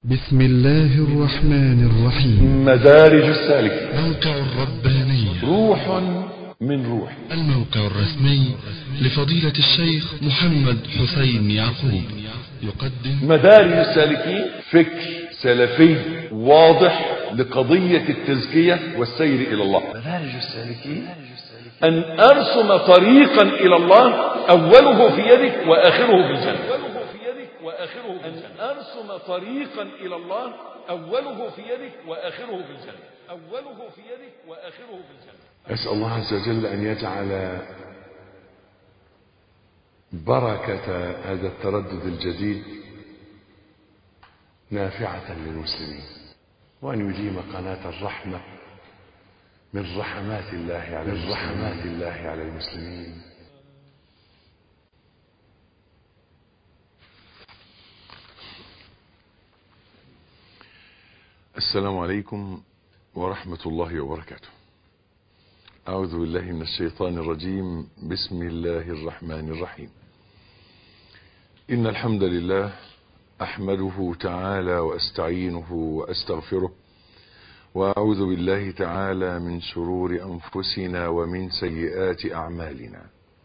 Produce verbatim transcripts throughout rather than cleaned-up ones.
بسم الله الرحمن الرحيم. مدارج السالكين. موقع الربانية روح من روح. الموقع الرسمي لفضيلة الشيخ محمد حسين يعقوب يقدم مدارج السالكين فكر سلفي واضح لقضية التزكية والسير إلى الله. مدارج السالكين أن أرسم طريقا إلى الله أوله في يدك وآخره في الجنة. أن أرسم طريقا إلى الله أوله في يدك وآخره في الجنة. أوله في يدك وآخره في الجنة. أسأل الله عز وجل أن يجعل بركة هذا التردد الجديد نافعة للمسلمين، وأن يديم قناة الرحمة من رحمات الله على من رحمات الله على المسلمين. السلام عليكم ورحمة الله وبركاته. أعوذ بالله من الشيطان الرجيم. بسم الله الرحمن الرحيم. إن الحمد لله أحمده تعالى وأستعينه وأستغفره، وأعوذ بالله تعالى من شرور أنفسنا ومن سيئات أعمالنا.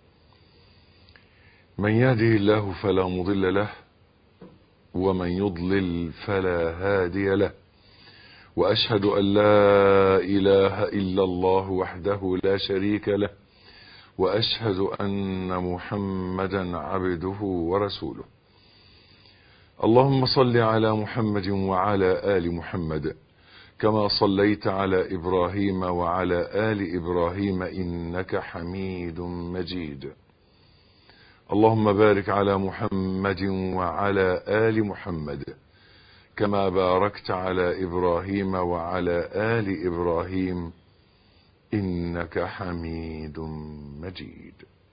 من يهده الله فلا مضل له، ومن يضلل فلا هادي له، وأشهد أن لا إله إلا الله وحده لا شريك له، وأشهد أن محمدا عبده ورسوله. اللهم صل على محمد وعلى آل محمد كما صليت على إبراهيم وعلى آل إبراهيم إنك حميد مجيد. اللهم بارك على محمد وعلى آل محمد كما باركت على إبراهيم وعلى آل إبراهيم إنك حميد مجيد.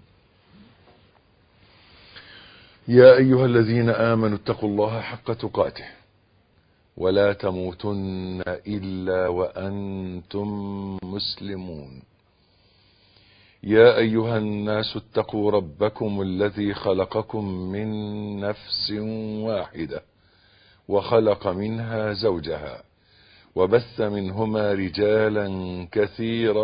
يا أيها الذين آمنوا اتقوا الله حق تقاته ولا تموتن إلا وأنتم مسلمون. يا أيها الناس اتقوا ربكم الذي خلقكم من نفس واحدة وخلق منها زوجها، وبث منهما رجالا كثيرا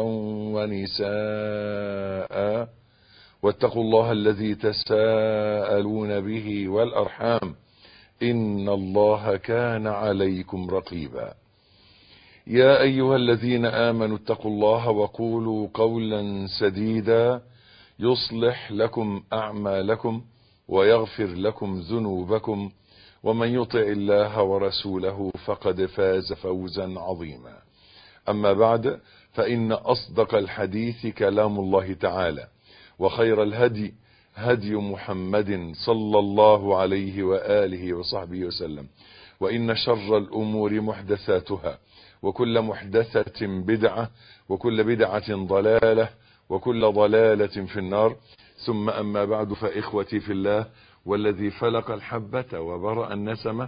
ونساء، واتقوا الله الذي تساءلون به والأرحام إن الله كان عليكم رقيبا. يا أيها الذين آمنوا اتقوا الله وقولوا قولا سديدا يصلح لكم أعمالكم ويغفر لكم ذنوبكم، ومن يطع الله ورسوله فقد فاز فوزا عظيما. أما بعد، فإن أصدق الحديث كلام الله تعالى، وخير الهدي هدي محمد صلى الله عليه وآله وصحبه وسلم، وإن شر الأمور محدثاتها، وكل محدثة بدعة، وكل بدعة ضلالة، وكل ضلالة في النار. ثم أما بعد، فإخوتي في الله والذي فلق الحبة وبرأ النسمة،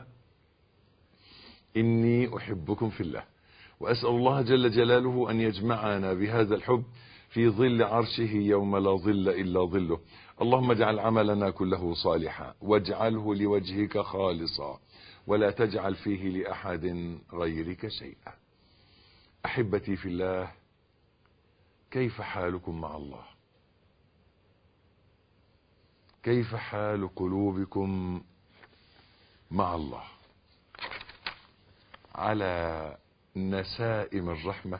إني أحبكم في الله، وأسأل الله جل جلاله أن يجمعنا بهذا الحب في ظل عرشه يوم لا ظل إلا ظله. اللهم اجعل عملنا كله صالحا، واجعله لوجهك خالصا، ولا تجعل فيه لأحد غيرك شيئا. أحبتي في الله، كيف حالكم مع الله؟ كيف حال قلوبكم مع الله؟ على نسائم الرحمة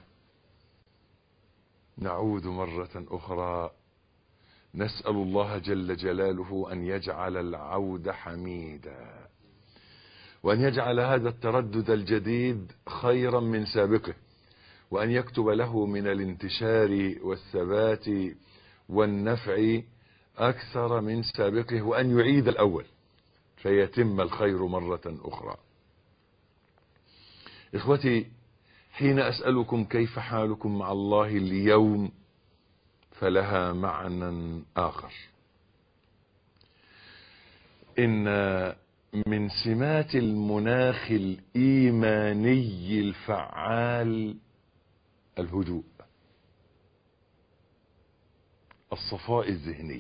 نعود مرة أخرى، نسأل الله جل جلاله أن يجعل العود حميدا، وأن يجعل هذا التردد الجديد خيرا من سابقه، وأن يكتب له من الانتشار والثبات والنفع أكثر من سابقه، وأن يعيد الأول فيتم الخير مرة أخرى. إخوتي، حين أسألكم كيف حالكم مع الله اليوم فلها معنى آخر. إن من سمات المناخ الإيماني الفعال الهدوء، الصفاء الذهني.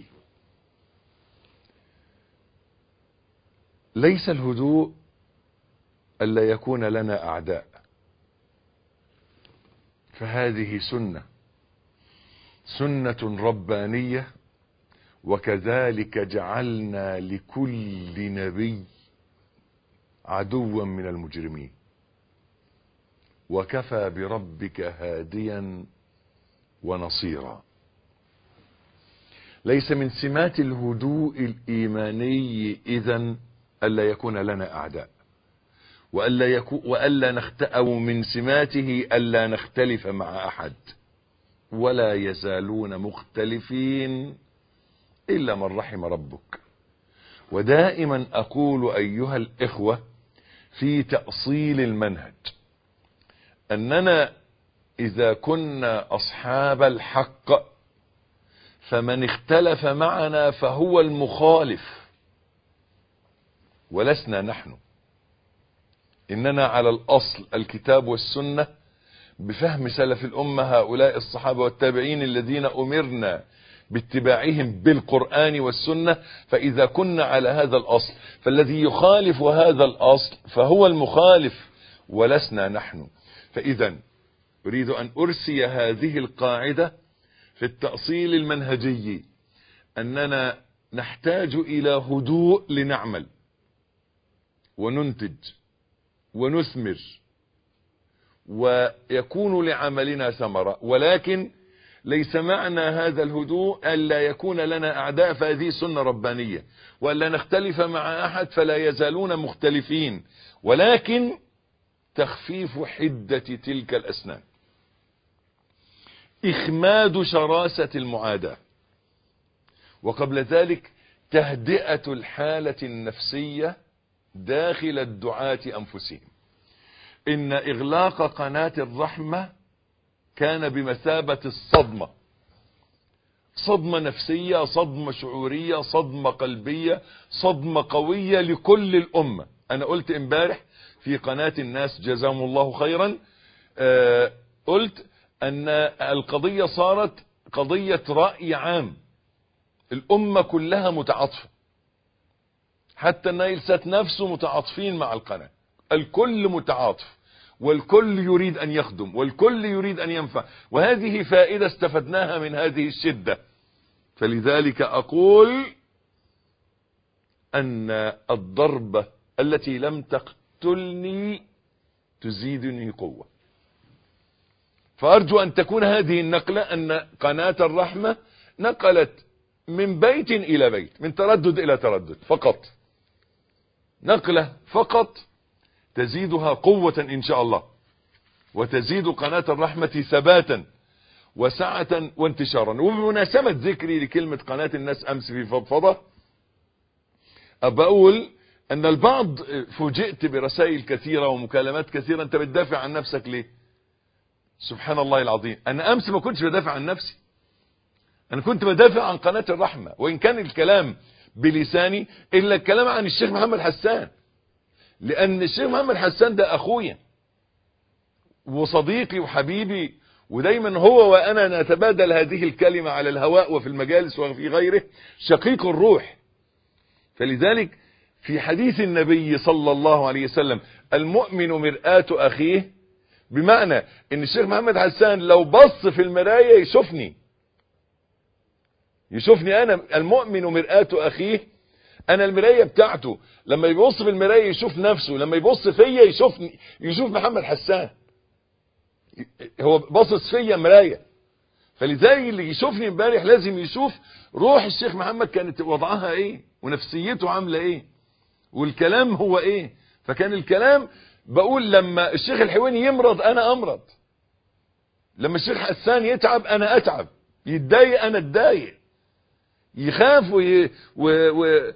ليس الهدوء ألا يكون لنا أعداء، فهذه سنة سنة ربانية، وكذلك جعلنا لكل نبي عدوا من المجرمين، وكفى بربك هاديا ونصيرا. ليس من سمات الهدوء الإيماني إذن ألا يكون لنا أعداء، وألا, يكون وألا نخت... أو من سماته ألا نختلف مع أحد، ولا يزالون مختلفين إلا من رحم ربك. ودائما أقول أيها الإخوة في تأصيل المنهج أننا إذا كنا أصحاب الحق فمن اختلف معنا فهو المخالف ولسنا نحن. إننا على الأصل الكتاب والسنة بفهم سلف الأمة هؤلاء الصحابة والتابعين الذين أمرنا باتباعهم بالقرآن والسنة. فإذا كنا على هذا الأصل فالذي يخالف هذا الأصل فهو المخالف ولسنا نحن. فإذا أريد أن أرسي هذه القاعدة في التأصيل المنهجي، أننا نحتاج إلى هدوء لنعمل وننتج ونثمر ويكون لعملنا ثمرة، ولكن ليس معنى هذا الهدوء ألا يكون لنا أعداء، فهذه سنة ربانية، وألا نختلف مع أحد فلا يزالون مختلفين، ولكن تخفيف حدة تلك الأسنان، إخماد شراسة المعاداة، وقبل ذلك تهدئة الحالة النفسية داخل الدعاة أنفسهم. إن إغلاق قناة الرحمة كان بمثابة الصدمة، صدمة نفسية، صدمة شعورية، صدمة قلبية، صدمة قوية لكل الأمة. أنا قلت امبارح في قناة الناس جزاهم الله خيرا، آه قلت أن القضية صارت قضية رأي عام، الأمة كلها متعاطفة، حتى النايل سات نفسه متعاطفين مع القناة، الكل متعاطف والكل يريد أن يخدم والكل يريد أن ينفع، وهذه فائدة استفدناها من هذه الشدة. فلذلك أقول أن الضربة التي لم تقتلني تزيدني قوة. فأرجو أن تكون هذه النقلة، أن قناة الرحمة نقلت من بيت إلى بيت، من تردد إلى تردد فقط، نقلة فقط تزيدها قوة إن شاء الله، وتزيد قناة الرحمة ثباتا وسعة وانتشارا. وبمناسبة ذكري لكلمة قناة الناس أمس في فضفضة، أقول أن البعض فوجئت برسائل كثيرة ومكالمات كثيرة، أنت بتدافع عن نفسك ليه؟ سبحان الله العظيم، أنا أمس ما كنتش بدافع عن نفسي، أنا كنت بدافع عن قناة الرحمة، وإن كان الكلام بلساني إلا الكلام عن الشيخ محمد حسان، لأن الشيخ محمد حسان ده أخويا وصديقي وحبيبي، ودايما هو وأنا نتبادل هذه الكلمة على الهواء وفي المجالس وفي غيره، شقيق الروح. فلذلك في حديث النبي صلى الله عليه وسلم المؤمن مرآة أخيه، بمعنى ان الشيخ محمد حسان لو بص في المراية يشوفني يشوفني انا. المؤمن مرآة اخيه، انا المراية بتاعته، لما يبص في المراية يشوف نفسه، لما يبص فيا يشوفني، يشوف محمد حسان، هو باصص فيا مراية. فلذلك اللي يشوفني امبارح لازم يشوف روح الشيخ محمد كانت وضعها ايه، ونفسيته عاملة ايه، والكلام هو ايه. فكان الكلام بقول لما الشيخ الحويني يمرض انا امرض، لما الشيخ حسان يتعب انا اتعب، يتضايق انا اتضايق، يخاف وي... و... و...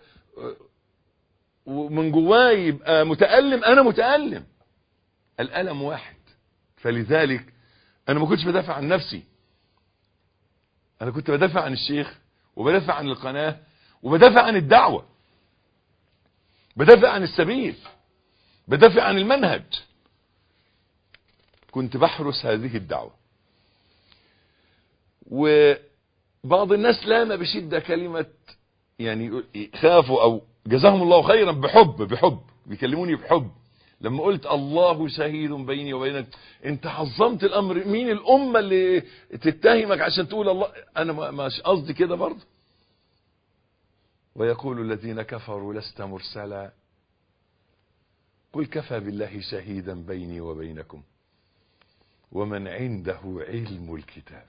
ومن جواه يبقى متألم انا متألم، الألم واحد. فلذلك انا ما كنتش بدافع عن نفسي، انا كنت بدافع عن الشيخ، وبدافع عن القناة، وبدافع عن الدعوة، بدافع عن السبيل، بدافع عن المنهج، كنت بحرس هذه الدعوة. وبعض الناس لام بشدة كلمة، يعني خافوا او جزاهم الله خيرا، بحب بحب بيكلموني بحب، لما قلت الله شهيد بيني وبينك انت عظمت الامر. مين الامة اللي تتهمك عشان تقول الله؟ انا مش قصدي كده برضه. ويقول الذين كفروا لست مرسلا قل كفى بالله شهيدا بيني وبينكم ومن عنده علم الكتاب.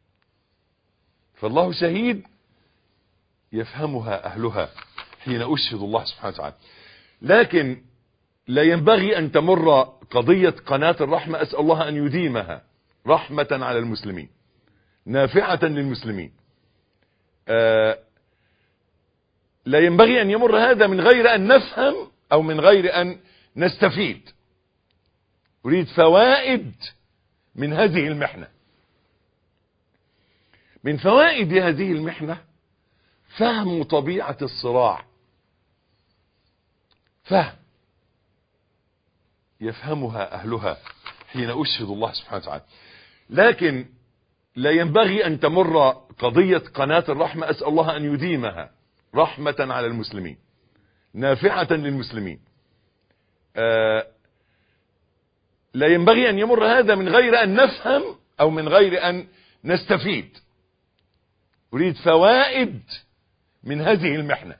فالله شهيد يفهمها أهلها حين أشهد الله سبحانه وتعالى. لكن لا ينبغي أن تمر قضية قناة الرحمة، أسأل الله أن يديمها رحمة على المسلمين نافعة للمسلمين. آه لا ينبغي أن يمر هذا من غير أن نفهم أو من غير أن نستفيد. أريد فوائد من هذه المحنة. من فوائد هذه المحنة فهم طبيعة الصراع، فهم يفهمها أهلها حين أشهد الله سبحانه وتعالى. لكن لا ينبغي أن تمر قضية قناة الرحمة، أسأل الله أن يديمها رحمة على المسلمين نافعة للمسلمين. آه لا ينبغي أن يمر هذا من غير أن نفهم أو من غير أن نستفيد. أريد فوائد من هذه المحنة.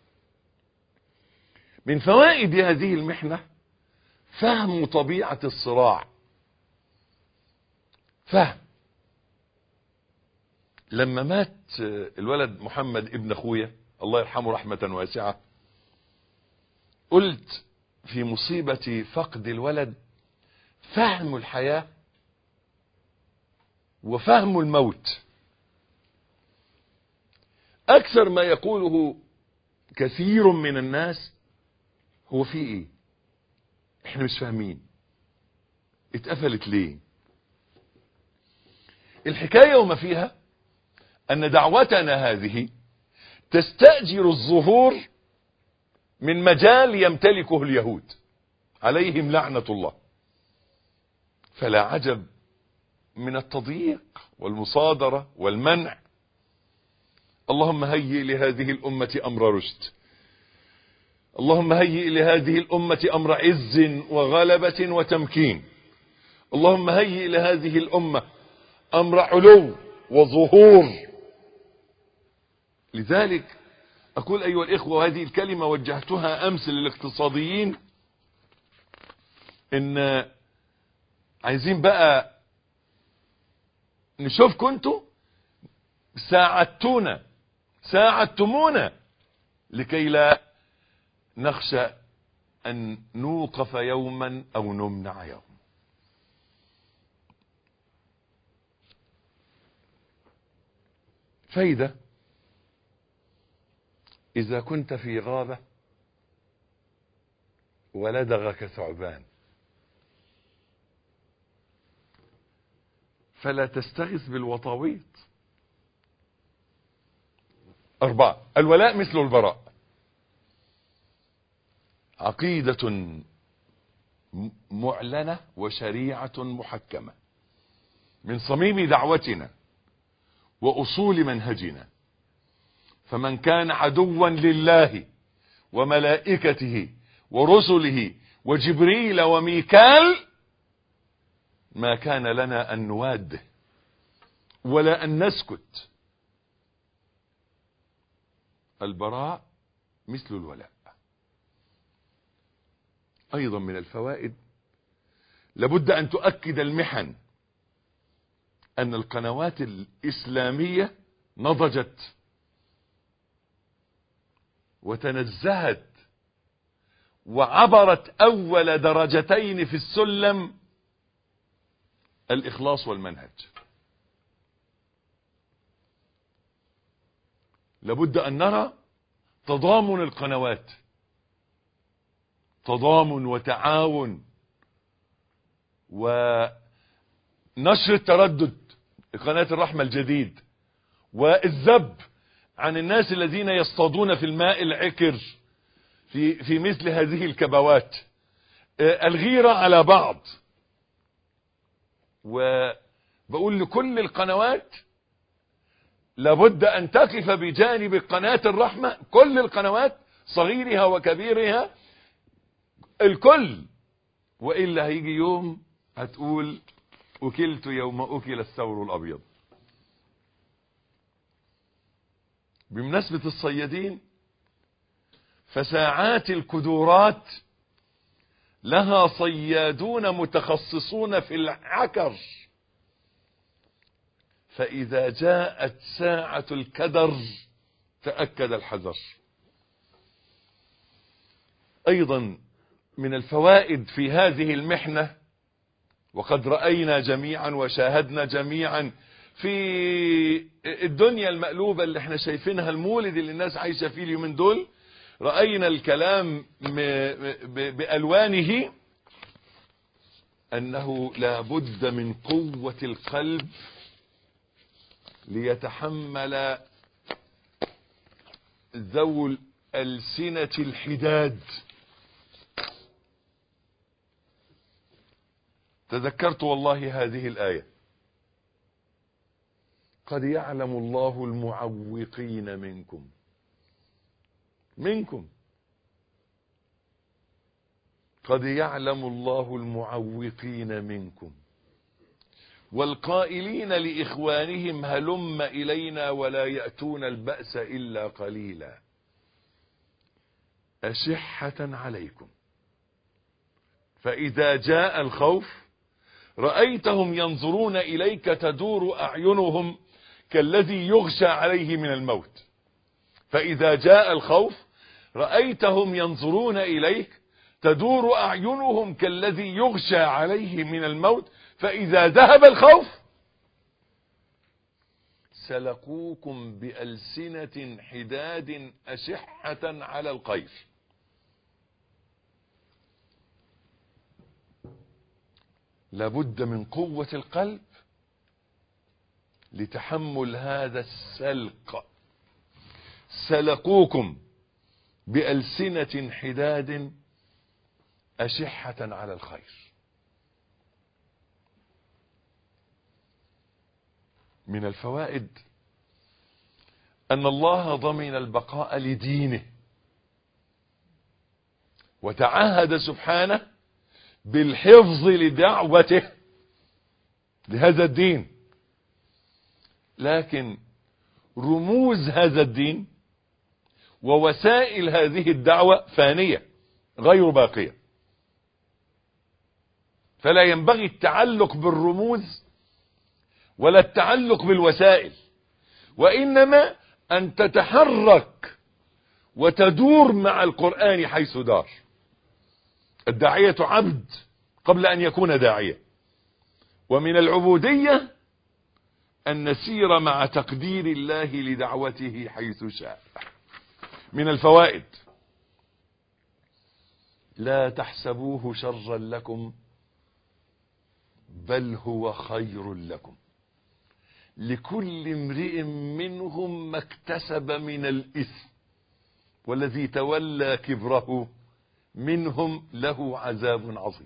من فوائد هذه المحنة فهم طبيعة الصراع، فهم. لما مات الولد محمد ابن أخويا الله يرحمه رحمة واسعة، قلت في مصيبة فقد الولد فهم الحياة وفهم الموت. أكثر ما يقوله كثير من الناس هو في إيه؟ إحنا مش فاهمين اتقفلت ليه. الحكاية وما فيها أن دعوتنا هذه تستأجر الظهور من مجال يمتلكه اليهود عليهم لعنة الله. فلا عجب من التضييق والمصادرة والمنع. اللهم هيئ لهذه الأمة أمر رشد، اللهم هيئ لهذه الأمة أمر عز وغلبة وتمكين، اللهم هيئ لهذه الأمة أمر علو وظهور. لذلك أقول أيها الإخوة، وهذه الكلمة وجهتها أمس للاقتصاديين، إن عايزين بقى نشوفكم انتوا ساعدتونا ساعدتمونا لكي لا نخشى أن نوقف يوما أو نمنع يوم. فايدة: إذا كنت في غابة ولدغك ثعبان فلا تستغث بالوطاويط. أربعة: الولاء مثل البراء، عقيدة معلنة وشريعة محكمة من صميم دعوتنا وأصول منهجنا. فمن كان عدوا لله وملائكته ورسله وجبريل وميكال ما كان لنا أن نواده ولا أن نسكت. البراء مثل الولاء. أيضا من الفوائد: لابد أن تؤكد المحن أن القنوات الإسلامية نضجت وتنزهت وعبرت أول درجتين في السلم، الإخلاص والمنهج. لابد أن نرى تضامن القنوات، تضامن وتعاون ونشر التردد قناة الرحمة الجديد، والذب عن الناس الذين يصطادون في الماء العكر في في مثل هذه الكبوات، الغيرة على بعض. وبقول لكل القنوات لابد أن تقف بجانب قناة الرحمة، كل القنوات صغيرها وكبيرها، الكل وإلا هيجي يوم هتقول أكلت يوم أكل الثور الأبيض. بمناسبة الصيادين، فساعات الكدورات لها صيادون متخصصون في العكر، فإذا جاءت ساعة الكدر تأكد الحذر. أيضا من الفوائد في هذه المحنة، وقد رأينا جميعا وشاهدنا جميعا في الدنيا المقلوبة اللي احنا شايفينها، المولد اللي الناس عايشة فيه اليومين دول، رأينا الكلام بألوانه أنه لا بد من قوة القلب ليتحمل ذو الألسنة الحداد. تذكرت والله هذه الآية: قد يعلم الله المعوقين منكم منكم قد يعلم الله المعوقين منكم والقائلين لإخوانهم هلم إلينا ولا يأتون البأس إلا قليلا أشحة عليكم فإذا جاء الخوف رأيتهم ينظرون إليك تدور أعينهم كالذي يغشى عليه من الموت. فإذا جاء الخوف رأيتهم ينظرون إليك تدور أعينهم كالذي يغشى عليه من الموت فإذا ذهب الخوف سلقوكم بألسنة حداد أشحة على الخير. لابد من قوة القلب لتحمل هذا السلق. سلقوكم بألسنة حداد أشحة على الخير. من الفوائد أن الله ضمن البقاء لدينه، وتعهد سبحانه بالحفظ لدعوته لهذا الدين، لكن رموز هذا الدين ووسائل هذه الدعوة فانية غير باقية، فلا ينبغي التعلق بالرموز ولا التعلق بالوسائل، وإنما أن تتحرك وتدور مع القرآن حيث دار. الداعية عبد قبل أن يكون داعية، ومن العبودية أن نسير مع تقدير الله لدعوته حيث شاء. من الفوائد: لا تحسبوه شرا لكم بل هو خير لكم لكل امرئ منهم ما اكتسب من الإثم والذي تولى كبره منهم له عذاب عظيم.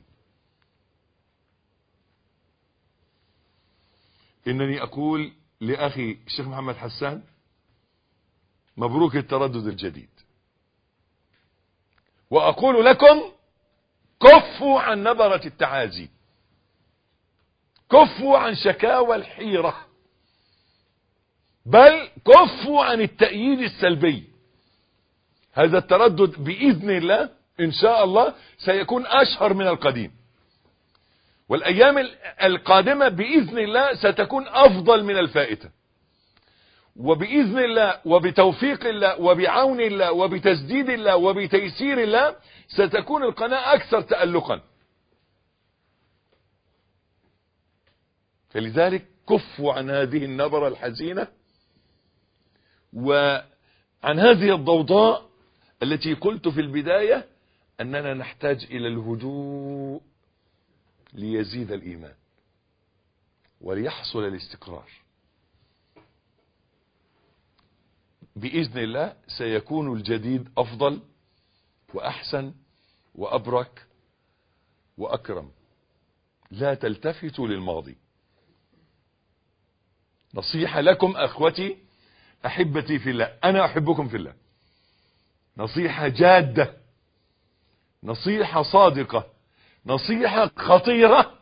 إنني أقول لأخي الشيخ محمد حسان مبروك التردد الجديد، وأقول لكم كفوا عن نبرة التعازي، كفوا عن شكاوى الحيرة، بل كفوا عن التأييد السلبي. هذا التردد بإذن الله إن شاء الله سيكون أشهر من القديم، والأيام القادمة بإذن الله ستكون أفضل من الفائتة، وبإذن الله وبتوفيق الله وبعون الله وبتسديد الله وبتيسير الله ستكون القناة أكثر تألقا. فلذلك كفوا عن هذه النبرة الحزينة وعن هذه الضوضاء التي قلت في البداية أننا نحتاج إلى الهدوء ليزيد الإيمان وليحصل الاستقرار. بإذن الله سيكون الجديد أفضل وأحسن وأبرك وأكرم. لا تلتفتوا للماضي. نصيحة لكم أخوتي أحبتي في الله، أنا أحبكم في الله، نصيحة جادة، نصيحة صادقة نصيحة خطيرة: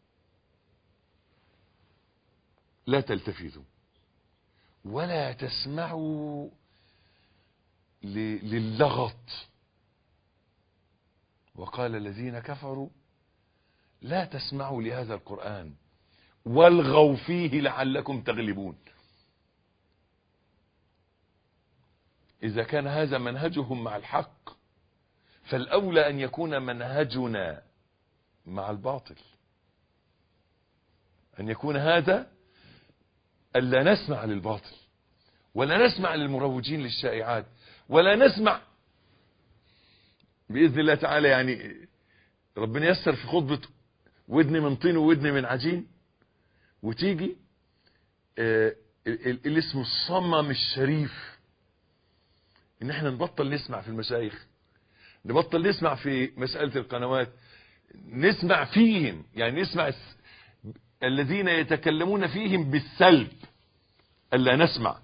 لا تلتفتوا ولا تسمعوا للغط. وقال الذين كفروا لا تسمعوا لهذا القرآن والغوا فيه لعلكم تغلبون. إذا كان هذا منهجهم مع الحق، فالأولى أن يكون منهجنا مع الباطل، أن يكون هذا ألا نسمع للباطل، ولا نسمع للمروجين للشائعات، ولا نسمع بإذن الله تعالى. يعني ربنا يسر في خطبة ودن من طين وودن من عجين، وتيجي آه اللي اسمه الصمم الشريف، ان احنا نبطل نسمع في المشايخ، نبطل نسمع في مسألة القنوات، نسمع فيهم، يعني نسمع الذين يتكلمون فيهم بالسلب، ألا نسمع.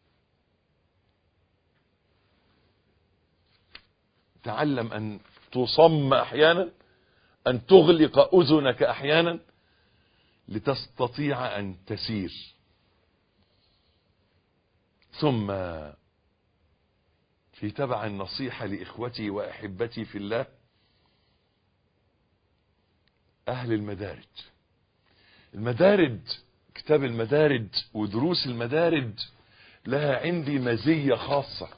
تعلم أن تصم أحيانا، أن تغلق أذنك أحيانا لتستطيع أن تسير. ثم في تبع النصيحة لإخوتي وأحبتي في الله، أهل المدارج. المدارج، كتاب المدارج ودروس المدارج لها عندي مزية خاصة،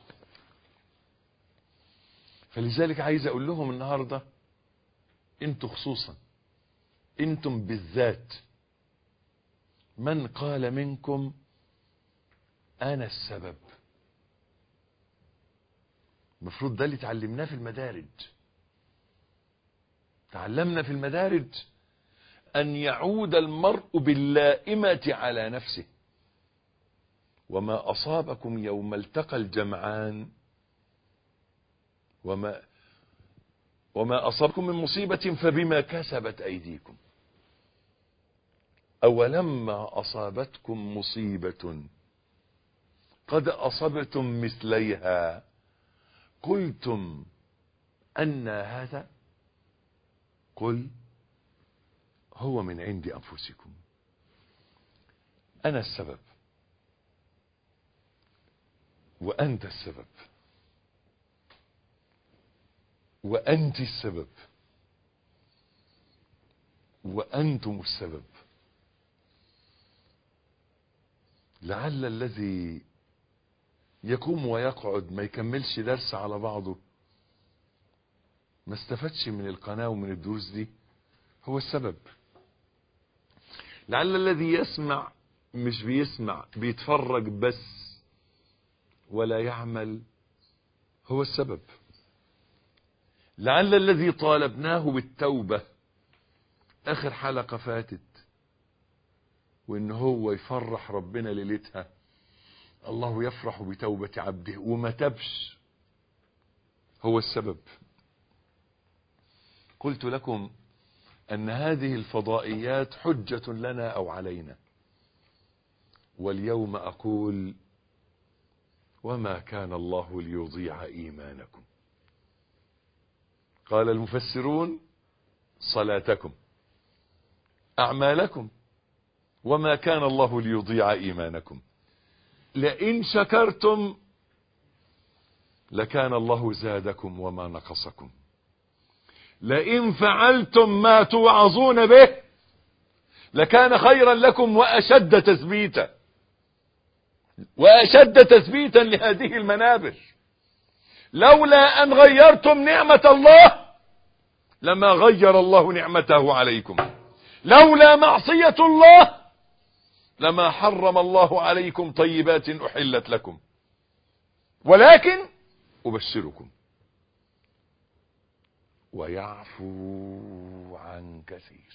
فلذلك عايز أقول لهم النهاردة، انتم خصوصا، انتم بالذات، من قال منكم أنا السبب؟ المفروض ده اللي تعلمناه في المدارج. تعلمنا في المدارج أن يعود المرء باللائمة على نفسه. وما أصابكم يوم التقى الجمعان وما وما أصابكم من مصيبة فبما كسبت أيديكم. أولما أصابتكم مصيبة قد أصبتم مثليها قلتم أن هذا؟ قل هو من عند أنفسكم. أنا السبب وأنت السبب وأنت السبب وأنتم السبب. لعل الذي يقوم ويقعد ما يكملش درس على بعضه، ما استفادش من القناة ومن الدروس دي، هو السبب. لعل الذي يسمع مش بيسمع، بيتفرج بس ولا يعمل، هو السبب. لعل الذي طالبناه بالتوبة آخر حلقة فاتت، وإن هو يفرح ربنا ليلتها، الله يفرح بتوبة عبده، وما تبش، هو السبب. قلت لكم أن هذه الفضائيات حجة لنا أو علينا، واليوم أقول وما كان الله ليضيع إيمانكم. قال المفسرون صلاتكم أعمالكم، وما كان الله ليضيع إيمانكم. لئن شكرتم لكان الله زادكم وما نقصكم. لئن فعلتم ما توعظون به لكان خيرا لكم وأشد تثبيتا وأشد تثبيتا لهذه المنابر. لولا أن غيرتم نعمة الله لما غير الله نعمته عليكم. لولا معصية الله لما حرم الله عليكم طيبات أحلت لكم. ولكن أبشركم ويعفو عن كثير.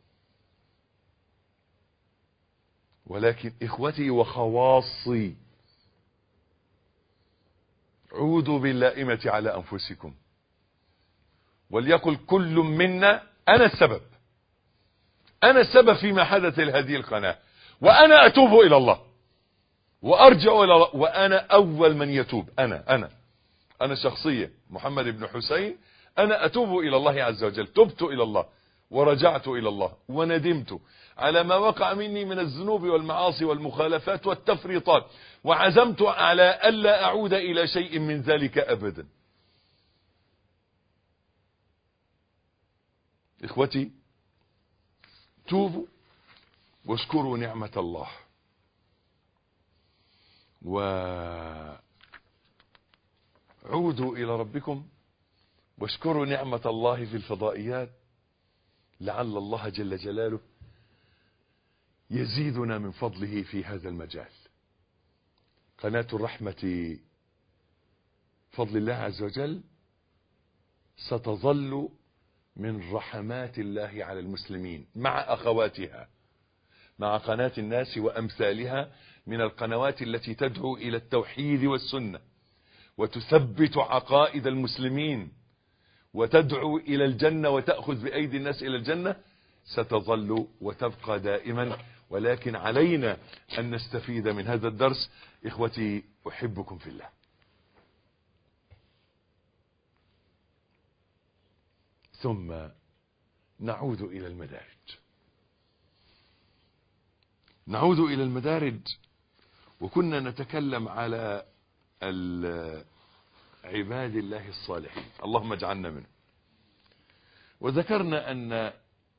ولكن إخوتي وخواصي، عودوا باللائمة على أنفسكم، وليقل كل منا أنا السبب، أنا السبب فيما حدث لهذه القناة، وأنا أتوب إلى الله وأرجع إلى الله، وأنا أول من يتوب. أنا أنا أنا شخصيا محمد بن حسين أنا أتوب إلى الله عز وجل، تبت إلى الله ورجعت إلى الله وندمت على ما وقع مني من الذنوب والمعاصي والمخالفات والتفريطات، وعزمت على ألا أعود إلى شيء من ذلك أبدا. إخوتي، توبوا واشكروا نعمة الله، وعودوا إلى ربكم واشكروا نعمة الله في الفضائيات، لعل الله جل جلاله يزيدنا من فضله في هذا المجال. قناة الرحمة فضل الله عز وجل ستظل من رحمات الله على المسلمين مع أخواتها، مع قناة الناس وأمثالها من القنوات التي تدعو إلى التوحيد والسنة وتثبت عقائد المسلمين وتدعو إلى الجنة وتأخذ بأيدي الناس إلى الجنة، ستظل وتبقى دائما. ولكن علينا أن نستفيد من هذا الدرس. إخوتي، أحبكم في الله. ثم نعود إلى المدارج نعود إلى المدارج وكنا نتكلم على عباد الله الصالحين، اللهم اجعلنا منهم. وذكرنا أن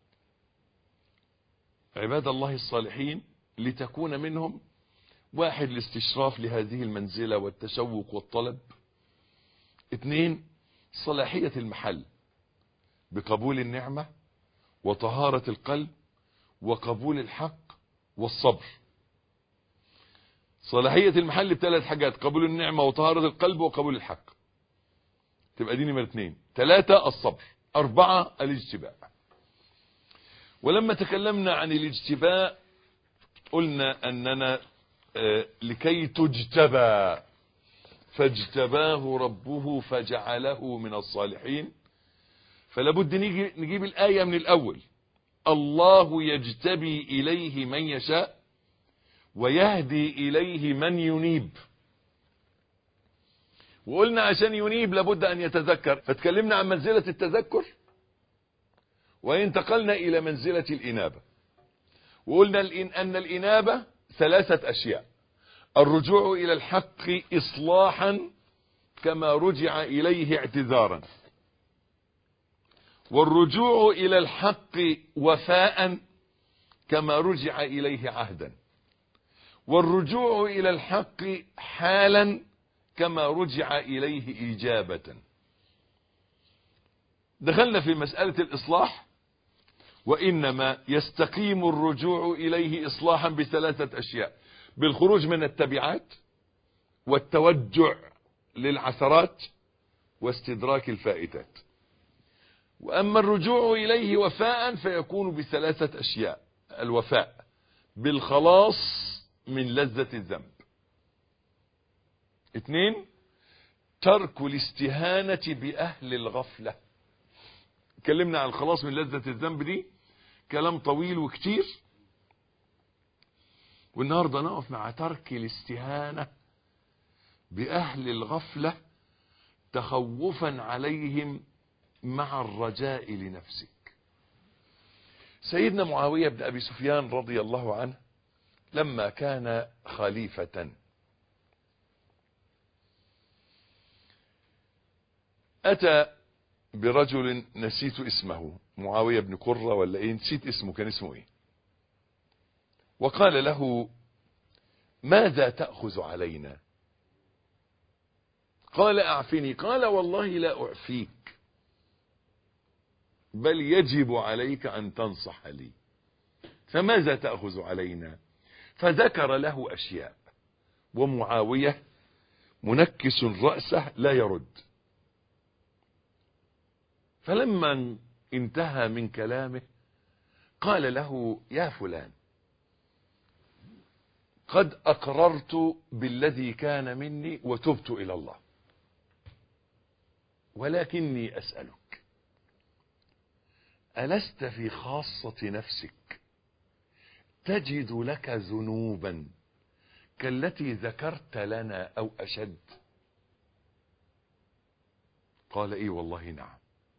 عباد الله الصالحين لتكون منهم: واحد، الاستشراف لهذه المنزلة والتشوق والطلب. اثنين، صلاحية المحل بقبول النعمة وطهارة القلب وقبول الحق والصبر. صلاحية المحل بثلاث حاجات: قبول النعمة وطهارة القلب وقبول الحق. تبقى دي نمرة اثنين. ثلاثة، الصبر. أربعة، الاجتباء. ولما تكلمنا عن الاجتباء قلنا أننا آه لكي تجتبى فاجتباه ربه فجعله من الصالحين، فلابد نيجي نجيب الآية من الأول: الله يجتبي إليه من يشاء ويهدي إليه من ينيب. وقلنا عشان ينيب لابد أن يتذكر، فتكلمنا عن منزلة التذكر وانتقلنا إلى منزلة الإنابة. وقلنا أن الإنابة ثلاثة أشياء: الرجوع إلى الحق إصلاحا كما رجع إليه اعتذارا، والرجوع إلى الحق وفاء كما رجع إليه عهدا، والرجوع إلى الحق حالا كما رجع إليه إجابة. دخلنا في مسألة الإصلاح، وإنما يستقيم الرجوع إليه إصلاحا بثلاثة أشياء: بالخروج من التبعات والتوجع للعثرات واستدراك الفائتات. وأما الرجوع إليه وفاء فيكون بثلاثة أشياء: الوفاء بالخلاص من لذة الذنب. اثنين، ترك الاستهانة بأهل الغفلة. اتكلمنا عن الخلاص من لذة الذنب دي كلام طويل وكتير، والنهاردة نقف مع ترك الاستهانة بأهل الغفلة تخوفا عليهم مع الرجاء لنفسك. سيدنا معاوية بن أبي سفيان رضي الله عنه لما كان خليفة أتى برجل نسيت اسمه، معاوية بن قرة ولا ايه، نسيت اسمه، كان اسمه ايه، وقال له: ماذا تأخذ علينا؟ قال: أعفني. قال: والله لا أعفيك، بل يجب عليك أن تنصح لي. فماذا تأخذ علينا؟ فذكر له أشياء، ومعاوية منكس رأسه لا يرد. فلما انتهى من كلامه قال له: يا فلان، قد أقررت بالذي كان مني وتبت إلى الله، ولكني أسألك: ألست في خاصة نفسك تجد لك ذنوبا كالتي ذكرت لنا أو أشد؟ قال: إيه والله نعم.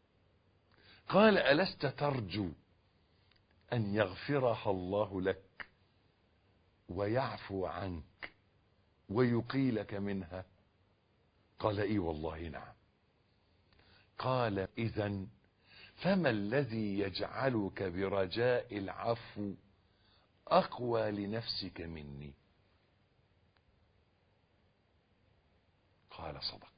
قال ألست ترجو أن يغفرها الله لك ويعفو عنك ويقيلك منها؟ قال إي والله نعم. قال إذن فما الذي يجعلك برجاء العفو أقوى لنفسك مني؟ قال صدقت.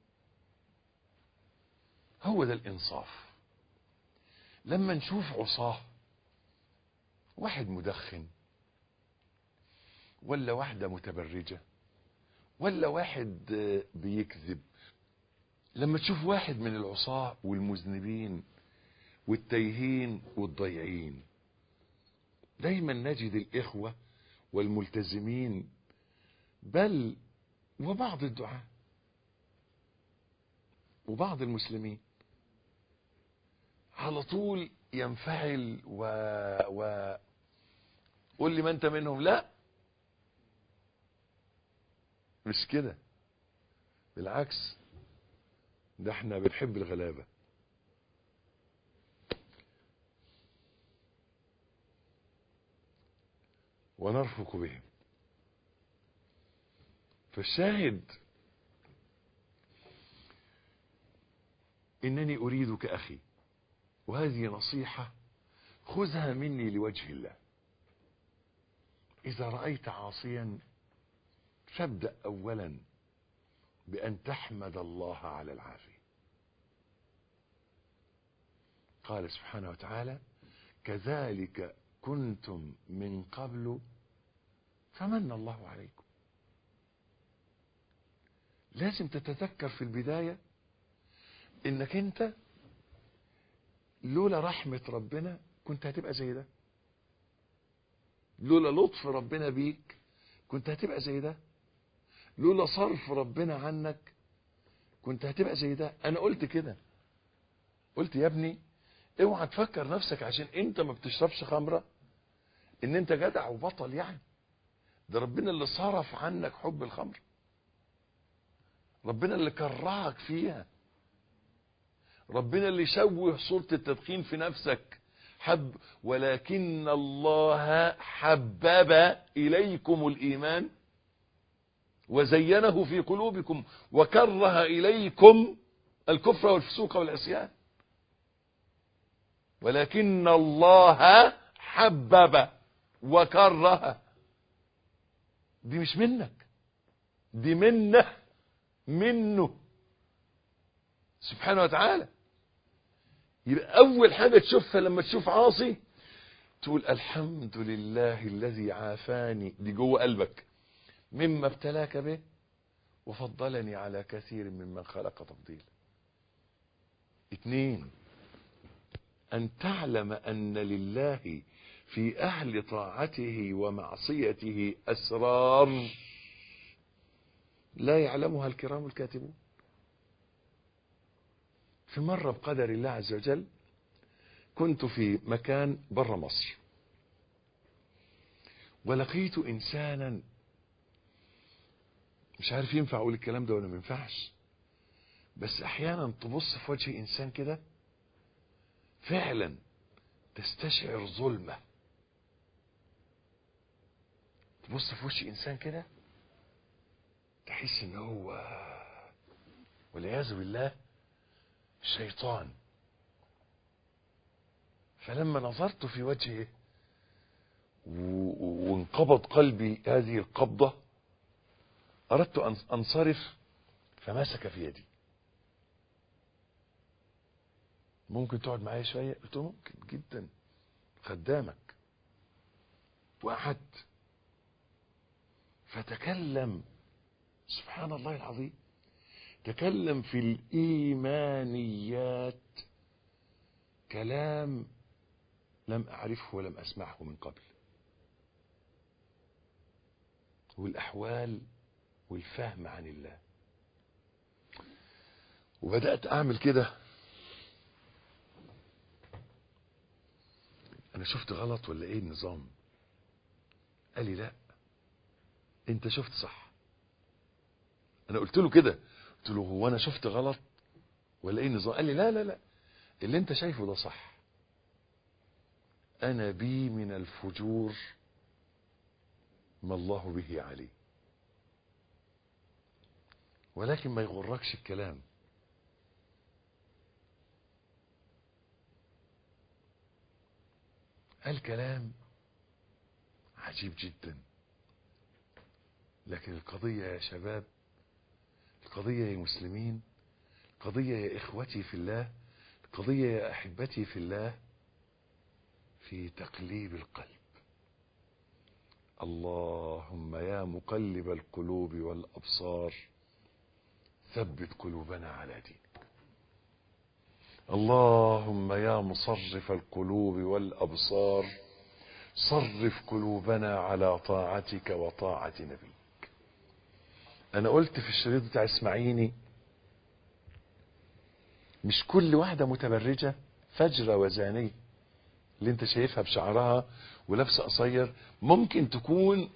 هو ده الإنصاف. لما نشوف عصاه، واحد مدخن ولا واحدة متبرجة ولا واحد بيكذب، لما تشوف واحد من العصاة والمذنبين والتايهين والضيعين، دايما نجد الإخوة والملتزمين بل وبعض الدعاة وبعض المسلمين على طول ينفعل و... و... قول لي ما انت منهم. لا، مش كده، بالعكس، ده احنا بنحب الغلابة. ونرفق بهم. فالشاهد إنني أريدك أخي، وهذه نصيحة خذها مني لوجه الله. إذا رأيت عاصيا فابدأ أولا بأن تحمد الله على العافية. قال سبحانه وتعالى: كذلك كنتم من قبل فمن الله عليكم. لازم تتذكر في البداية انك انت لولا رحمة ربنا كنت هتبقى زي ده، لولا لطف ربنا بيك كنت هتبقى زي ده، لولا صرف ربنا عنك كنت هتبقى زي ده. انا قلت كده، قلت يا ابني اوعى تفكر نفسك عشان انت ما بتشربش خمرة ان انت جدع وبطل، يعني ده ربنا اللي صرف عنك حب الخمر، ربنا اللي كرهك فيها، ربنا اللي شوه صورة التدخين في نفسك. حب ولكن الله حبب إليكم الإيمان وزينه في قلوبكم وكره إليكم الكفر والفسوق والعصيان. ولكن الله حبب وكره. دي مش منك، دي منه منه سبحانه وتعالى. يبقى أول حاجة تشوفها لما تشوف عاصي تقول الحمد لله الذي عافاني، دي جوه قلبك، مما ابتلاك به وفضلني على كثير ممن خلق تفضيلا. اتنين، أن تعلم أن لله في أهل طاعته ومعصيته أسرار لا يعلمها الكرام الكاتبون. في مرة بقدر الله عز وجل كنت في مكان بره مصر، ولقيت إنسانا، مش عارف ينفع أقول الكلام ده ولا ما ينفعش، بس أحيانا تبص في وجه إنسان كده فعلا تستشعر ظلمة. تبص في وجه إنسان كده تحس إن هو والعياذ بالله شيطان. فلما نظرت في وجهه وانقبض قلبي هذه القبضة أردت أن أنصرف فمسك في يدي. ممكن تقعد معايا شوية؟ قلت له ممكن جدا، خدامك. وقعدت فتكلم، سبحان الله العظيم، تكلم في الإيمانيات كلام لم أعرفه ولم أسمعه من قبل، والأحوال والفهم عن الله. وبدأت أعمل كده، أنا شفت غلط ولا إيه النظام؟ قال لي لا أنت شفت صح. أنا قلت له كده، قلت له هو أنا شفت غلط ولا إيه النظام؟ قال لي لا لا لا اللي انت شايفه ده صح، انا بي من الفجور ما الله به عليه، ولكن ما يغركش الكلام. الكلام عجيب جدا، لكن القضية يا شباب، القضية يا مسلمين، القضية يا إخوتي في الله، القضية يا أحبتي في الله، في تقليب القلب. اللهم يا مقلب القلوب والأبصار ثبت قلوبنا على دينك. اللهم يا مصرف القلوب والأبصار صرف قلوبنا على طاعتك وطاعة نبيك. أنا قلت في الشريط بتاع اسماعيني، مش كل واحدة متبرجة فجرة وزانية اللي انت شايفها بشعرها ولابسه قصير، ممكن تكون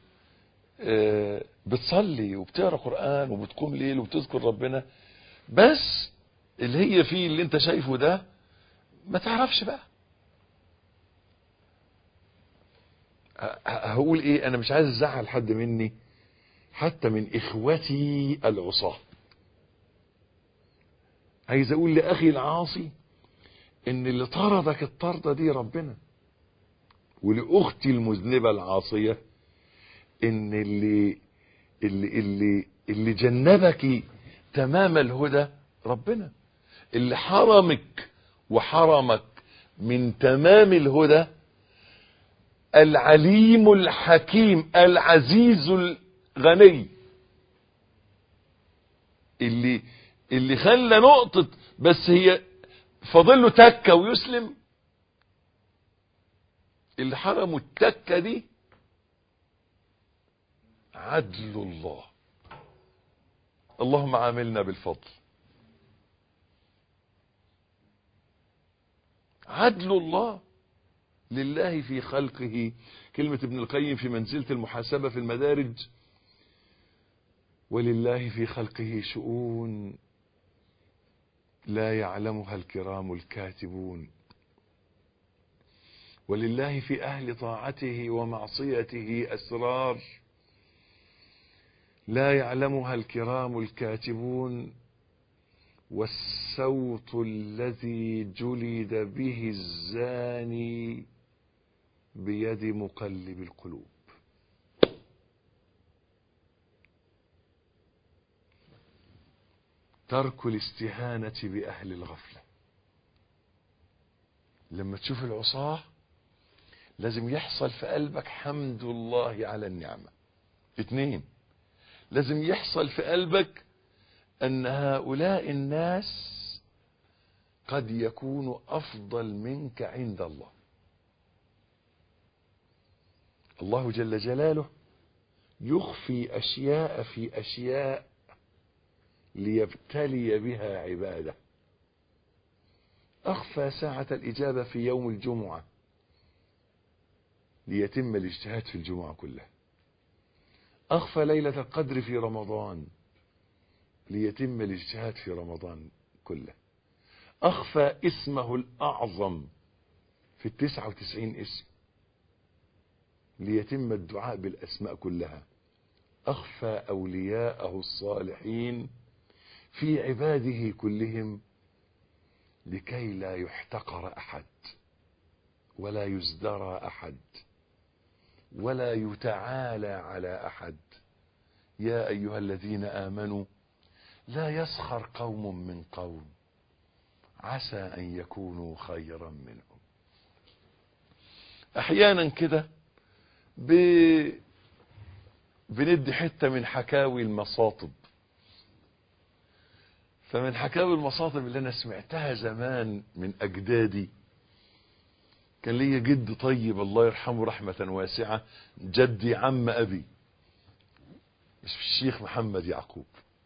بتصلي وبتقرا قرآن وبتقوم ليل وبتذكر ربنا، بس اللي هي فيه اللي انت شايفه ده ما تعرفش بقى. هقول ايه، انا مش عايز ازعل حد مني، حتى من اخوتي العصاة. عايز اقول لاخي العاصي ان اللي طردك الطردة دي ربنا، ولاختي المذنبة العاصية ان اللي اللي اللي اللي جنبك تمام الهدى ربنا، اللي حرمك وحرمك من تمام الهدى العليم الحكيم العزيز الغني، اللي اللي خلى نقطة بس هي فاضل له تكة ويسلم، اللي حرمه التكة دي عدل الله. اللهم عاملنا بالفضل. عدل الله لله في خلقه. كلمة ابن القيم في منزلة المحاسبة في المدارج: ولله في خلقه شؤون لا يعلمها الكرام الكاتبون، ولله في أهل طاعته ومعصيته أسرار لا يعلمها الكرام الكاتبون، والسوط الذي جلد به الزاني بيد مقلب القلوب. ترك الاستهانة بأهل الغفلة. لما تشوف العصاة لازم يحصل في قلبك حمد الله على النعمة. اتنين، لازم يحصل في قلبك أن هؤلاء الناس قد يكونوا أفضل منك عند الله. الله جل جلاله يخفي أشياء في أشياء ليبتلي بها عباده. أخفى ساعة الإجابة في يوم الجمعة ليتم الاجتهاد في الجمعة كلها. أخفى ليلة القدر في رمضان ليتم الاجتهاد في رمضان كله. أخفى اسمه الأعظم في التسعة وتسعين اسم ليتم الدعاء بالأسماء كلها. أخفى أولياءه الصالحين في عباده كلهم لكي لا يحتقر أحد ولا يزدرى أحد ولا يتعالى على أحد. يا أيها الذين آمنوا لا يسخر قوم من قوم عسى أن يكونوا خيرا منهم. أحيانا كده ب... بندي حتة من حكاوي المصاطب. فمن حكاوي المصاطب اللي أنا سمعتها زمان من أجدادي، كان لي جد طيب الله يرحمه رحمة واسعة، جدي عم أبي، مش الشيخ محمد يعقوب،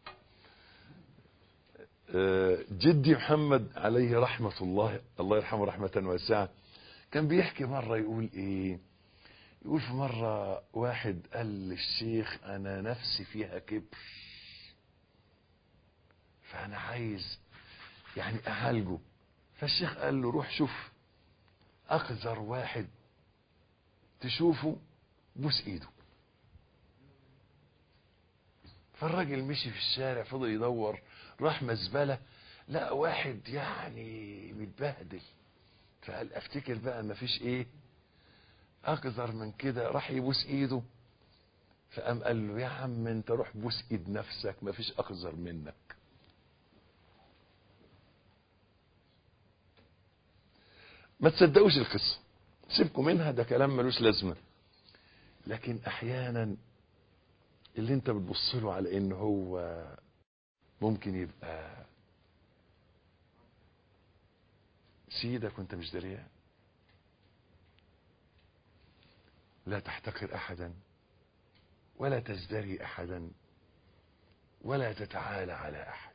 جدي محمد عليه رحمة الله الله يرحمه رحمة واسعة. كان بيحكي مرة يقول ايه، يقول في مرة واحد قال للشيخ انا نفسي فيها كبر، فانا عايز يعني اعالجه. فالشيخ قال له روح شوف اقذر واحد تشوفه بوس ايده. فالراجل مشي في الشارع فضل يدور، راح مزبلة لقى واحد يعني متبهدل، فقال افتكر بقى مفيش ايه اقذر من كده، راح يبوس ايده. فقام قال له يا عم انت روح بوس ايد نفسك، مفيش اقذر منك. ما تصدقوش القصة، سيبكم منها، ده كلام ملوش لازمة. لكن احيانا اللي انت بتبص له على ان هو ممكن يبقى سيدك وانت مش دريان. لا تحتقر احدا ولا تزدري احدا ولا تتعالى على احد.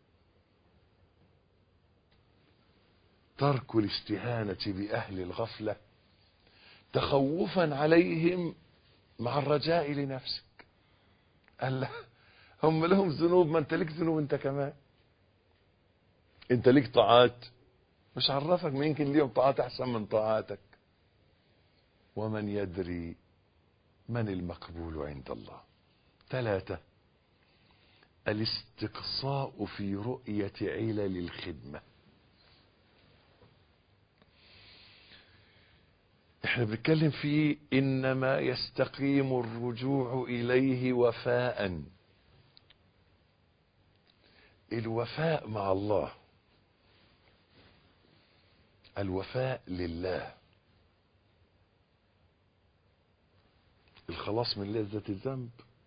ترك الاستهانة باهل الغفلة تخوفا عليهم مع الرجاء لنفسك. قال لا هم لهم ذنوب، ما انت ليك ذنوب انت كمان، انت ليك طاعات مش عرفك، ما يمكن ليهم طاعات احسن من طاعاتك. ومن يدري من المقبول عند الله. ثلاثة، الاستقصاء في رؤية علل الخدمة. احنا بنتكلم فيه انما يستقيم الرجوع اليه وفاء. الوفاء مع الله، الوفاء لله، الخلاص من لذة الذنب،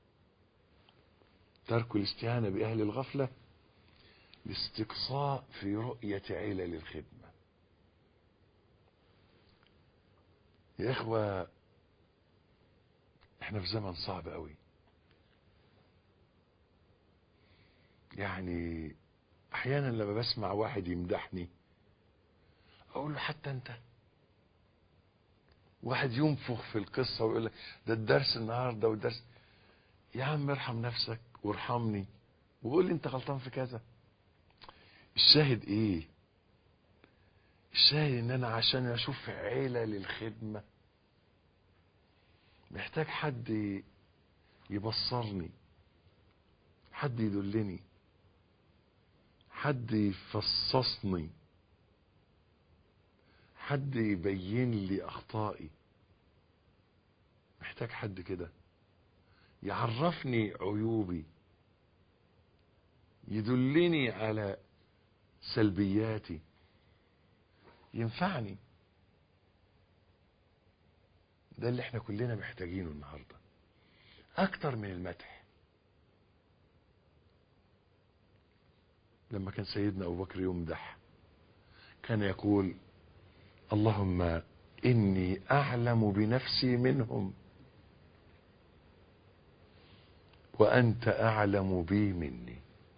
ترك الاستهانة بأهل الغفلة، الاستقصاء في رؤية علل الخدمة. يا إخوة احنا في زمن صعب قوي، يعني احيانا لما بسمع واحد يمدحني اقول له حتى انت. واحد ينفخ في القصة ويقول لك ده الدرس النهاردة والدرس، يا عم ارحم نفسك وارحمني وقول لي انت غلطان في كذا. الشاهد ايه؟ الشاهد ان انا عشان اشوف علل الخدمة محتاج حد يبصرني، حد يدلني، حد يفصصني، حد يبين لي اخطائي. محتاج حد كده يعرفني عيوبي، يدلني على سلبياتي، ينفعني. ده اللي احنا كلنا محتاجينه النهاردة اكتر من المدح. لما كان سيدنا ابو بكر يمدح كان يقول اللهم اني اعلم بنفسي منهم وانت اعلم بي مني.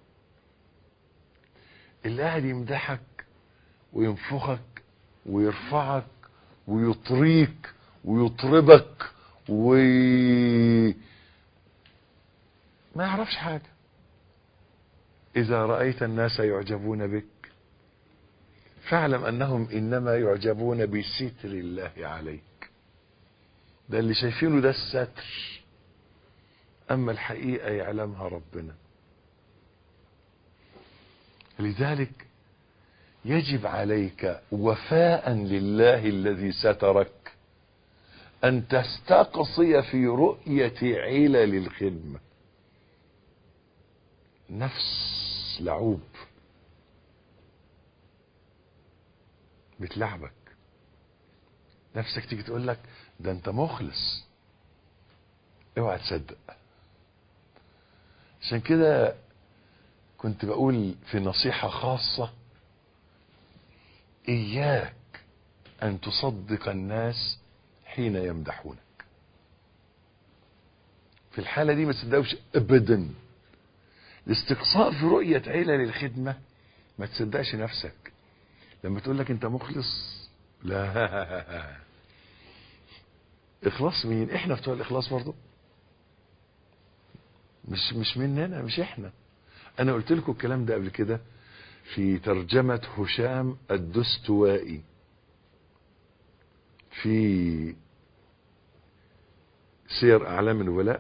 اللي قاعد يمدحك وينفخك ويرفعك ويطريك ويطربك وي ما يعرفش حاجة. إذا رأيت الناس يعجبون بك فاعلم أنهم إنما يعجبون بستر الله عليك. ده اللي شايفينه ده الستر، أما الحقيقة يعلمها ربنا. لذلك يجب عليك وفاء لله الذي سترك أن تستقصي في رؤية علل الخدمة. نفس لعوب بتلعبك، نفسك تيجي تقول لك ده انت مخلص، اوعى تصدق. عشان كده كنت بقول في نصيحة خاصة اياك ان تصدق الناس حين يمدحونك. في الحالة دي ما تصدقوش ابدا. الاستقصاء في رؤية علل الخدمة، ما تصدقش نفسك لما تقول لك انت مخلص. لا، اخلاص مين؟ احنا بتوع الاخلاص برضو، مش مش مننا، مش احنا. انا قلت لكم الكلام ده قبل كده في ترجمة هشام الدستوائي في سير أعلام الولاء،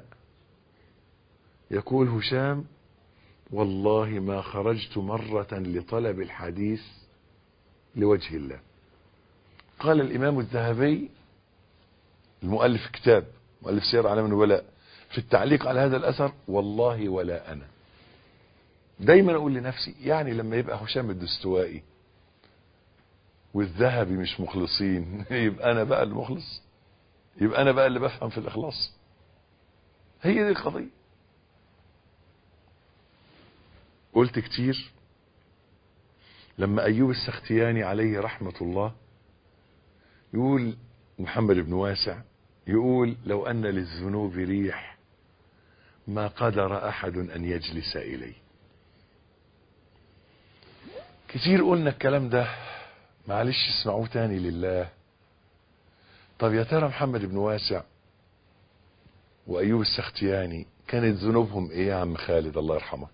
يقول هشام: والله ما خرجت مرة لطلب الحديث لوجه الله. قال الإمام الذهبي المؤلف كتاب مؤلف سير أعلام الولاء في التعليق على هذا الأثر: والله ولا أنا. دايما أقول لنفسي يعني لما يبقى هشام الدستوائي والذهبي مش مخلصين يبقى أنا بقى المخلص، يبقى أنا بقى اللي بفهم في الإخلاص. هي دي القضية. قلت كتير لما أيوب السختياني عليه رحمة الله يقول، محمد بن واسع يقول: لو أن للذنوب ريح ما قدر أحد أن يجلس إليه. كتير قلنا الكلام ده، معلش اسمعوه تاني لله. طب يا ترى محمد بن واسع وأيوب السختياني كانت ذنوبهم ايه يا عم خالد الله يرحمك؟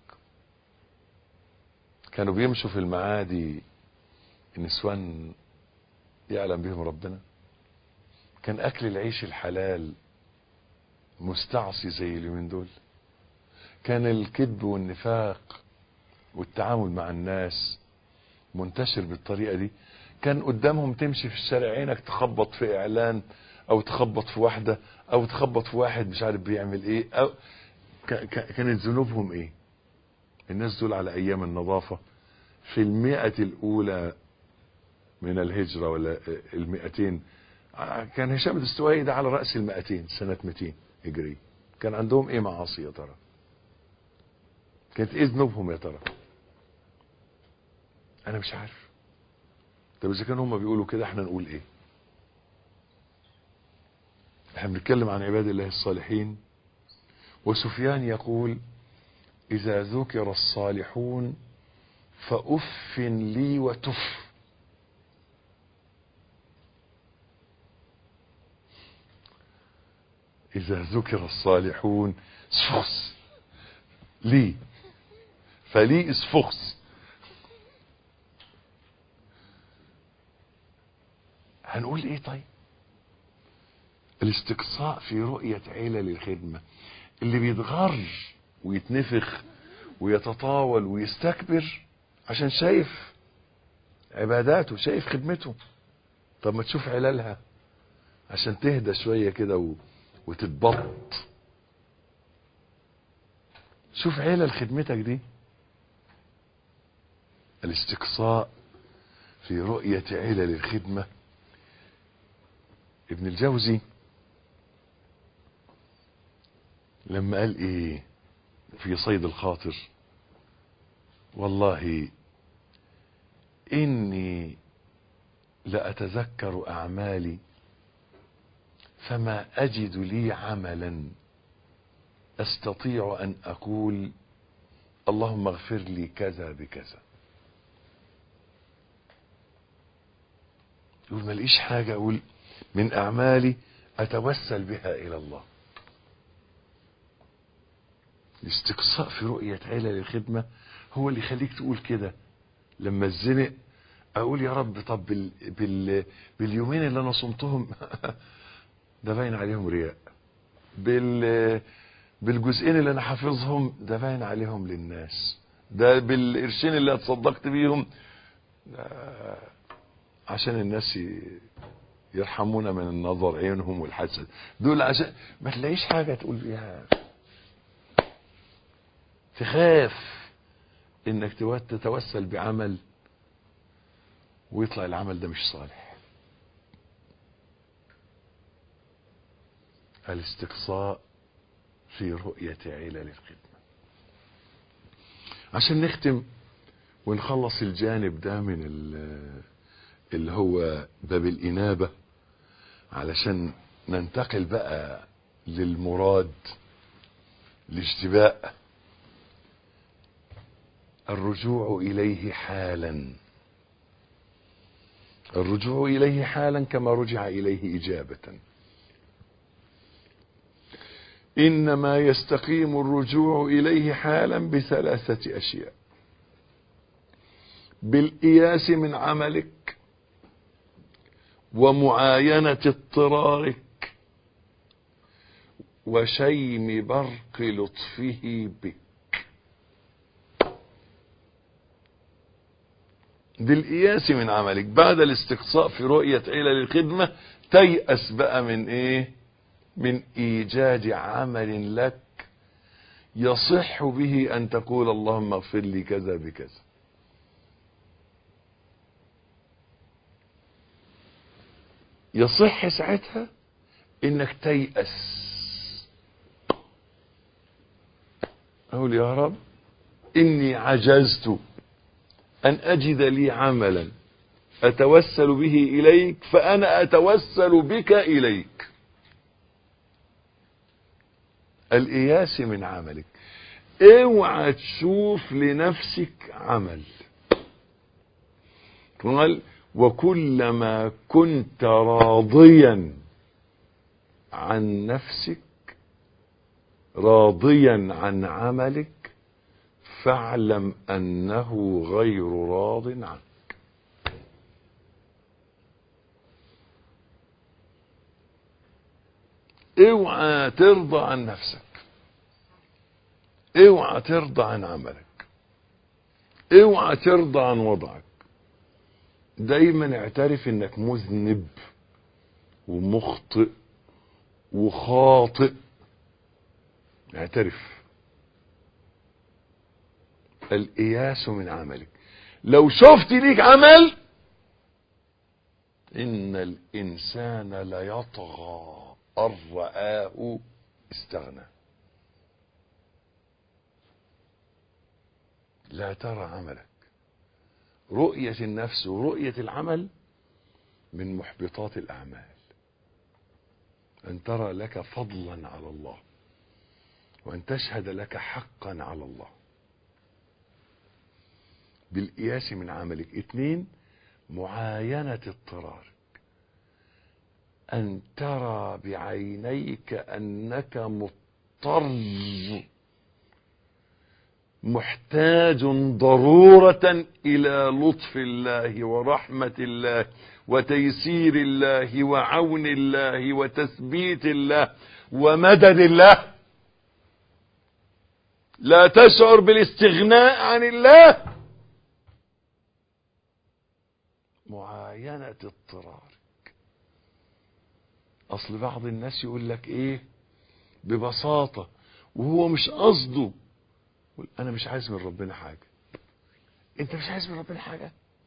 كانوا بيمشوا في المعادي النسوان يعلم بهم ربنا؟ كان أكل العيش الحلال مستعصي زي اليومين دول؟ كان الكذب والنفاق والتعامل مع الناس منتشر بالطريقة دي؟ كان قدامهم تمشي في الشارع عينك تخبط في إعلان أو تخبط في واحدة أو تخبط في واحد مش عارف بيعمل إيه؟ أو كانت ذنوبهم إيه؟ الناس دول على أيام النظافة في المئة الأولى من الهجرة ولا المئتين، كان هشام الدستوائي ده على رأس المئتين سنة مئتين هجري. كان عندهم ايه معاصي يا ترى؟ كانت ايه ذنوبهم يا ترى؟ انا مش عارف. طب اذا كانوا هم بيقولوا كده احنا نقول ايه؟ احنا بنتكلم عن عباد الله الصالحين. وسفيان يقول: اذا ذكر الصالحون فأف لي وتف. إذا ذكر الصالحون اسفخس لي، فلي اسفخس. هنقول ايه طيب؟ الاستقصاء في رؤية علل الخدمة. اللي بيتغر ويتنفخ ويتطاول ويستكبر عشان شايف عباداته شايف خدمته. طب ما تشوف عللها عشان تهدى شوية كده و... وتتبط. شوف علل خدمتك دي. الاستقصاء في رؤية علل الخدمة. ابن الجوزي لما قال ايه في صيد الخاطر: والله إني لأتذكر أعمالي فما أجد لي عملا أستطيع أن أقول اللهم اغفر لي كذا بكذا. يقول ما لقيش حاجة أقول من أعمالي أتوسل بها إلى الله. الاستقصاء في رؤية علل الخدمة هو اللي يخليك تقول كده لما الزنق اقول يا رب طب بال... بال... باليومين اللي انا صمتهم ده باين عليهم رياء، بال... بالجزئين اللي انا حافظهم ده باين عليهم للناس، ده بالقرشين اللي اتصدقت بيهم عشان الناس يرحمونا من النظر عينهم والحسد، دول عشان ما تلاقيش حاجة تقول فيها. تخاف انك تتوسل بعمل ويطلع العمل ده مش صالح. الاستقصاء في رؤية علل الخدمة. عشان نختم ونخلص الجانب ده من اللي هو باب الإنابة، علشان ننتقل بقى للمراد الاجتباء. الرجوع إليه حالا، الرجوع إليه حالا كما رجع إليه إجابة. إنما يستقيم الرجوع إليه حالا بثلاثة أشياء: بالإياس من عملك ومعاينة اضطرارك وشيم برق لطفه بك. بالإياس من عملك، بعد الاستقصاء في رؤية علل الخدمة تيأس بقى من ايه؟ من ايجاد عمل لك يصح به ان تقول اللهم اغفر لي كذا بكذا. يصح ساعتها انك تيأس، اقول يا رب اني عجزت ان اجد لي عملا اتوسل به اليك، فانا اتوسل بك اليك. الإياس من عملك، اوعى تشوف لنفسك عمل. قال وكلما كنت راضيا عن نفسك راضيا عن عملك فاعلم أنه غير راض عنك. اوعى ترضى عن نفسك، اوعى ترضى عن عملك، اوعى ترضى عن وضعك. دايما اعترف انك مذنب ومخطئ وخاطئ. اعترف. الإياس من عملك. لو شفت ليك عمل، إن الإنسان ليطغى أن رآه استغنى. لا ترى عملك. رؤية النفس ورؤية العمل من محبطات الأعمال. أن ترى لك فضلا على الله، وأن تشهد لك حقا على الله. بالإياس من عملك. اثنين، معاينة اضطرارك. أن ترى بعينيك أنك مضطر محتاج ضرورة إلى لطف الله ورحمة الله وتيسير الله وعون الله وتثبيت الله ومدد الله. لا تشعر بالاستغناء عن الله. معاينة اضطرارك. اصل بعض الناس يقول لك ايه ببساطة وهو مش قصده، يقول انا مش عايز من ربنا حاجة. انت مش عايز من ربنا حاجة؟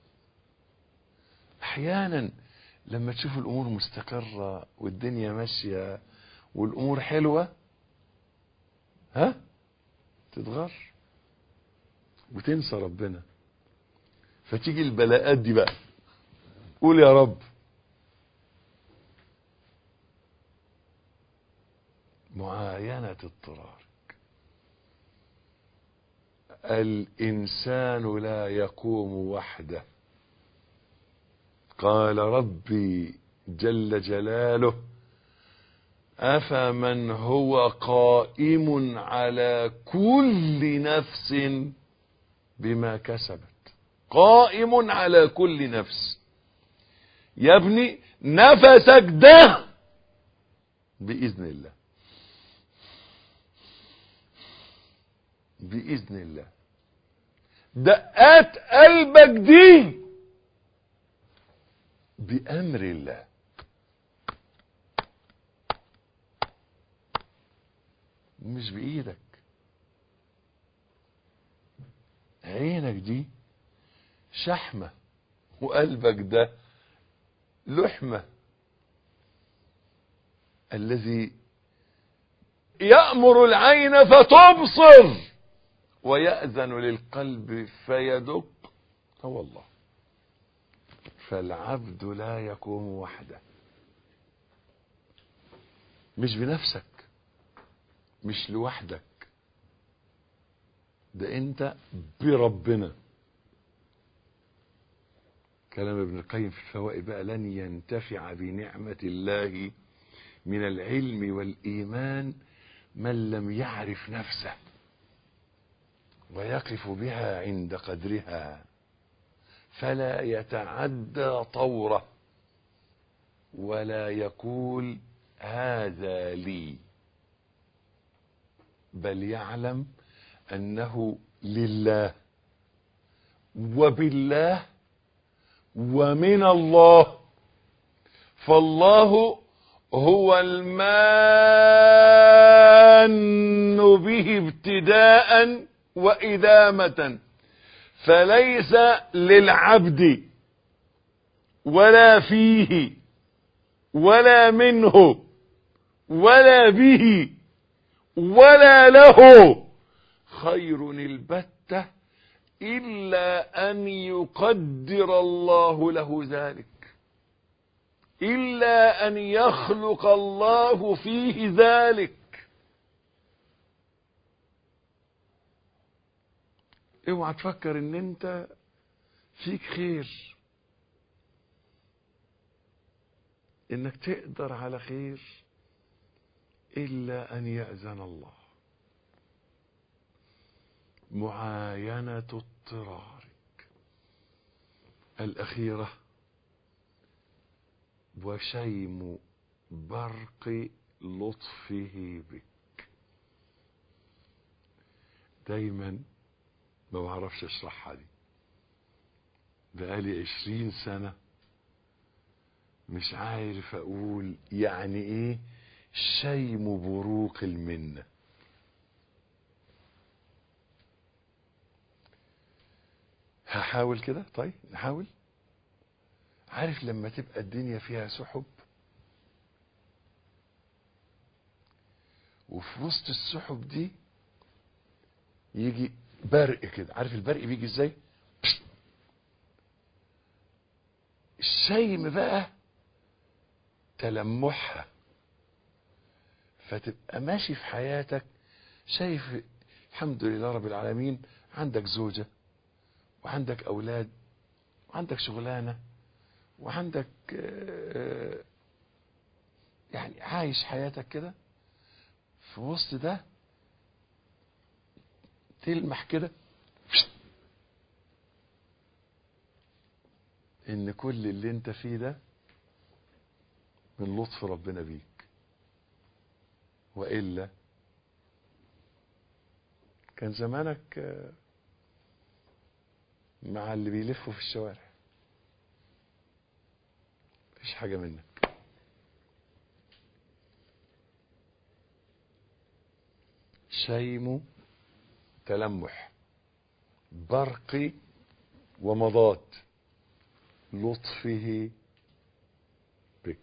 احيانا لما تشوف الامور مستقرة والدنيا ماشية والامور حلوة، ها، تتغر وتنسى ربنا، فتيجي البلاءات دي بقى. قول يا رب. معاينة اضطرارك. الإنسان لا يقوم وحده. قال ربي جل جلاله أفمن هو قائم على كل نفس بما كسبت. قائم على كل نفس. يا ابني نفسك ده بإذن الله، بإذن الله. دقات قلبك دي بأمر الله. مش بإيدك. عينك دي شحمة وقلبك ده لحمة. الذي يأمر العين فتبصر ويأذن للقلب فيدق هو الله. فالعبد لا يقوم وحده. مش بنفسك، مش لوحدك، ده انت بربنا. كلام ابن القيم في الفوائد بقى: لن ينتفع بنعمة الله من العلم والإيمان من لم يعرف نفسه ويقف بها عند قدرها فلا يتعدى طوره ولا يقول هذا لي، بل يعلم أنه لله وبالله ومن الله. فالله هو المان به ابتداء وإدامة، فليس للعبد ولا فيه ولا منه ولا به ولا له خير البتة إلا أن يقدر الله له ذلك، إلا أن يخلق الله فيه ذلك. اوعى تفكر ان انت فيك خير، انك تقدر على خير إلا أن يأذن الله. معاينة اضطرارك الأخيرة وشيم برق لطفه بك. دايما ما بعرفش اشرحها دي، بقالي عشرين سنة مش عارف اقول يعني ايه شيم بروق المنة. هحاول كده. طيب نحاول. عارف لما تبقى الدنيا فيها سحب وفي وسط السحب دي يجي برق كده، عارف البرق بيجي ازاي؟ الشيم بقى تلمحها، فتبقى ماشي في حياتك شايف الحمد لله رب العالمين، عندك زوجة وعندك أولاد وعندك شغلانة وعندك يعني عايش حياتك كده. في وسط ده تلمح كده ان كل اللي انت فيه ده من لطف ربنا بيك، وإلا كان زمانك مع اللي بيلفوا في الشوارع، مفيش حاجة منك. شيم تلمح برق ومضاد لطفه بك.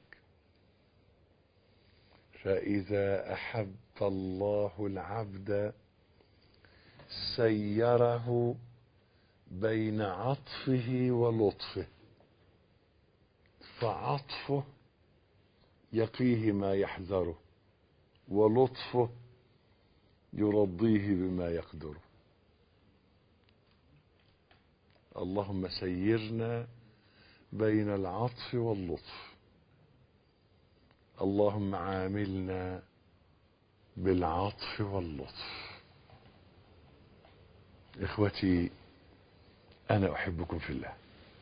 فإذا أحب الله العبد سيره بين عطفه ولطفه، فعطفه يقيه ما يحذره ولطفه يرضيه بما يقدره. اللهم سيرنا بين العطف واللطف، اللهم عاملنا بالعطف واللطف. إخوتي أنا أحبكم في الله،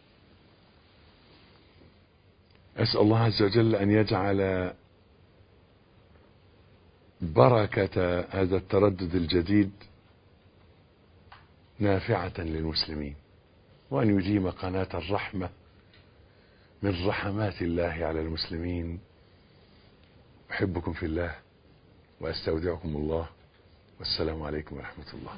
أسأل الله عز وجل أن يجعل بركة هذا التردد الجديد نافعة للمسلمين، وأن يديم قناة الرحمة من رحمات الله على المسلمين. أحبكم في الله وأستودعكم الله، والسلام عليكم ورحمة الله.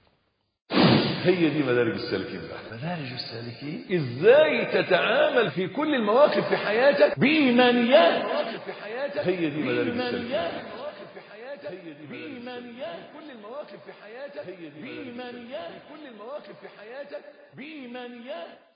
هي دي مدارج السالكين بقى. مدارج السالكين ازاي تتعامل في كل المواقف في حياتك بإيمانيات. هي دي مدارج السالكين. بإيمانيات كل المواقف في حياتك، بإيمانيات كل المواقف في حياتك بإيمانيات.